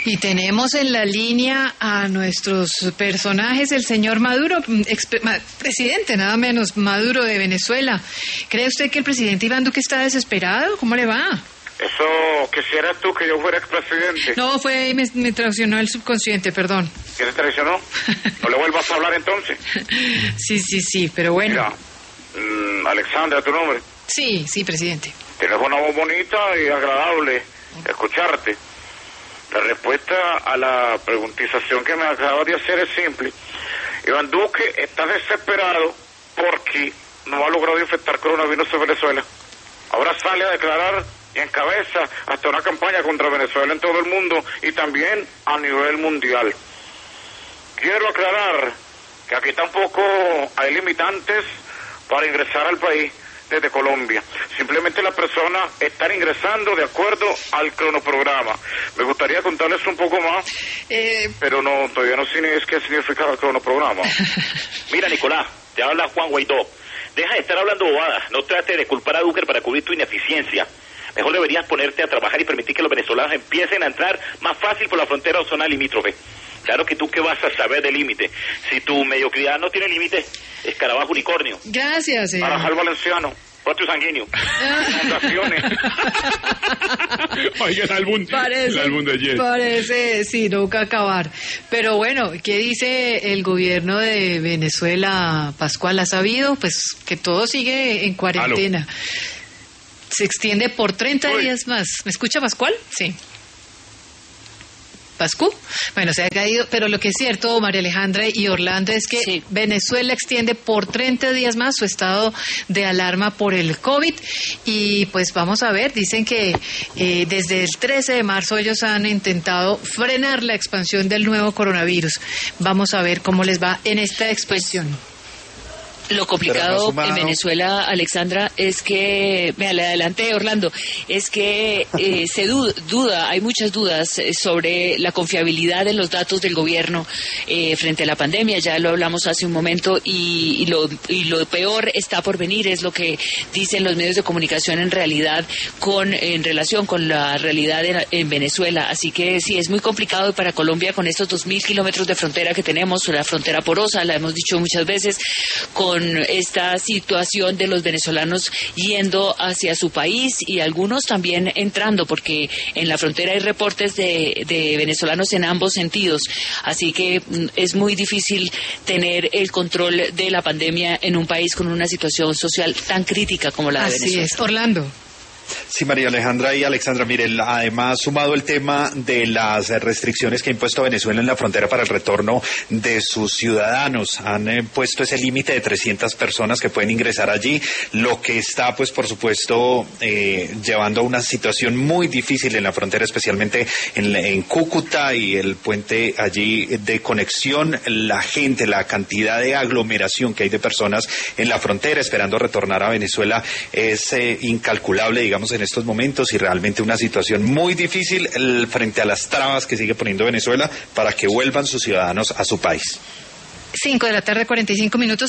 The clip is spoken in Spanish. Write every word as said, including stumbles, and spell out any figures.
Y tenemos en la línea a nuestros personajes, el señor Maduro, ex presidente, nada menos, Maduro de Venezuela. ¿Cree usted que el presidente Iván Duque está desesperado? ¿Cómo le va? Eso, quisieras tú que yo fuera expresidente. No, fue, me, me traicionó el subconsciente, perdón. ¿Qué te traicionó? ¿No le vuelvas a hablar entonces? Sí, sí, sí, pero bueno. Mira, mmm, Alexandra, ¿tu nombre? Sí, sí, presidente. Tienes una voz bonita y agradable escucharte. La respuesta a la preguntización que me acabas de hacer es simple. Iván Duque está desesperado porque no ha logrado infectar coronavirus en Venezuela. Ahora sale a declarar y encabeza hasta una campaña contra Venezuela en todo el mundo y también a nivel mundial. Quiero aclarar que aquí tampoco hay limitantes para ingresar al país desde Colombia. Simplemente las personas están ingresando de acuerdo al cronoprograma. Me gustaría contarles un poco más, eh... pero no, todavía no sé qué significa el cronoprograma. Mira, Nicolás, te habla Juan Guaidó. Deja de estar hablando bobadas. No trate de culpar a Duque para cubrir tu ineficiencia. Mejor deberías ponerte a trabajar y permitir que los venezolanos empiecen a entrar más fácil por la frontera o zona limítrofe. Claro que tú qué vas a saber de límite. Si tu mediocridad no tiene límite, escarabajo unicornio. Gracias, eh. Marajal Valenciano, patio sanguíneo. Fundaciones. Oiga, el álbum, parece, el álbum de ayer. Parece, sí, nunca acabar. Pero bueno, ¿qué dice el gobierno de Venezuela, Pascual? ¿Ha sabido? Pues que todo sigue en cuarentena. Aló. Se extiende por treinta Uy. días más. ¿Me escucha, Pascual? Sí. ¿Pascu? Bueno, se ha caído, pero lo que es cierto, María Alejandra y Orlando, es que sí. Venezuela extiende por treinta días más su estado de alarma por el COVID y pues vamos a ver, dicen que eh, desde el trece de marzo ellos han intentado frenar la expansión del nuevo coronavirus. Vamos a ver cómo les va en esta expansión. Pues, lo complicado en Venezuela, Alexandra, es que, me adelante Orlando, es que eh, se duda, duda, hay muchas dudas sobre la confiabilidad de los datos del gobierno eh, frente a la pandemia, ya lo hablamos hace un momento, y, y, lo, y lo peor está por venir, es lo que dicen los medios de comunicación en realidad, con en relación con la realidad en, en Venezuela, así que sí, es muy complicado para Colombia con estos dos mil kilómetros de frontera que tenemos, la frontera porosa, la hemos dicho muchas veces, con con esta situación de los venezolanos yendo hacia su país y algunos también entrando, porque en la frontera hay reportes de, de venezolanos en ambos sentidos, así que es muy difícil tener el control de la pandemia en un país con una situación social tan crítica como la de Así Venezuela. Así es, Orlando. Sí, María Alejandra y Alexandra, miren, además sumado el tema de las restricciones que ha impuesto Venezuela en la frontera para el retorno de sus ciudadanos, han eh, puesto ese límite de trescientas personas que pueden ingresar allí, lo que está, pues, por supuesto, eh, llevando a una situación muy difícil en la frontera, especialmente en, en Cúcuta y el puente allí de conexión, la gente, la cantidad de aglomeración que hay de personas en la frontera esperando retornar a Venezuela es eh, incalculable, digamos, en estos momentos, y realmente una situación muy difícil el, frente a las trabas que sigue poniendo Venezuela para que vuelvan sus ciudadanos a su país. Cinco de la tarde, cuarenta y cinco minutos.